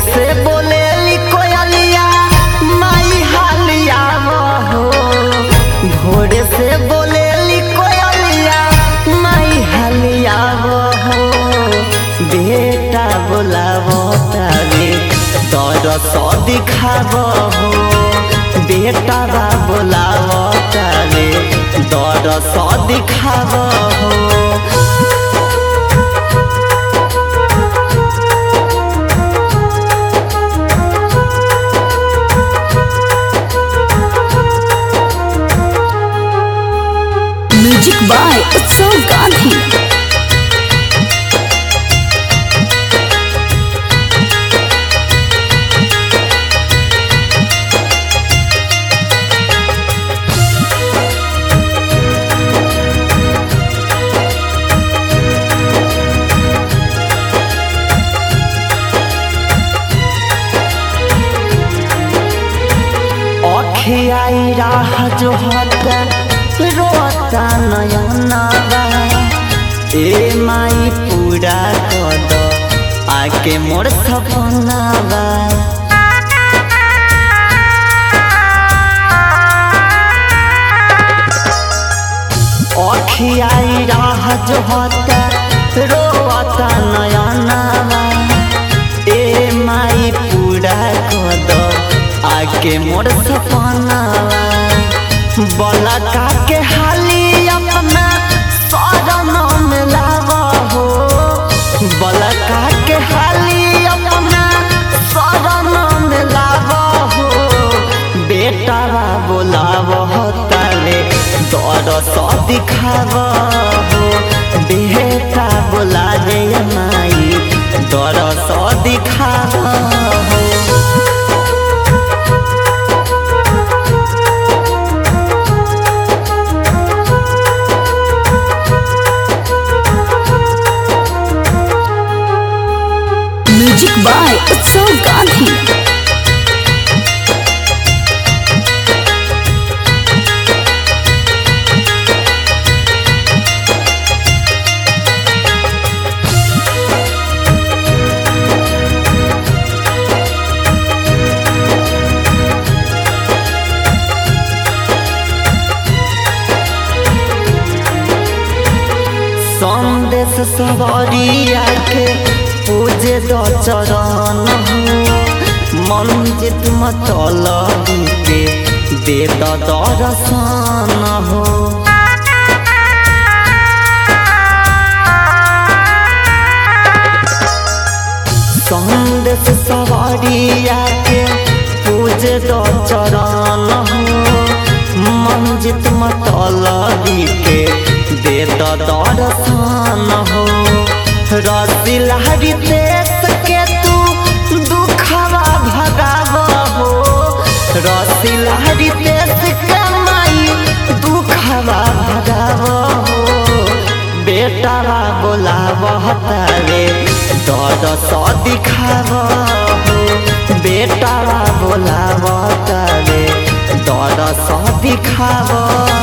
से बोलेली कोयलिया माई हालिया हो। भोरे से बोलेली कोयलिया माई हालिया हो। बेटा बोलावो तारे दरस दिखावो हो। बेटा बा बोलावो तारे दरस दिखावो हो। म्यूजिक बाय उत्सव गांधी। अखियाई राह जो हता रोता नयनवा। ए माई पूरा कद आके मोर सपनावा। अखियाई राह जो हता रोता नयनवा। ए माई पूरा कद आके मोर सपनावा। बलका के हाली अपना शरण में लावा हो। बलका के हाली अपना शरण में लावा हो। बेटा बोलावो तारे दरस दिखावो हो। बेटा बोला रे माई दरस दिखावो हो। म्यूजिक बाय उत्सव गांधी। संदेश सवारिया के पूजे दो चरण हो। मंजित मतलब के दे दो दर्शन हो। संदेश सवारिया के पूजे दो चरण हो। मंजित मतलब के दे दो दर्शन हो। रसीला रितेश के तू दुखवा भगावो हो। रसीला रितेश के माई दुखवा भगावो हो। बेटा बोलावो तारे दरस दिखावो हो। बेटा बोलावो तारे दरस दिखावो।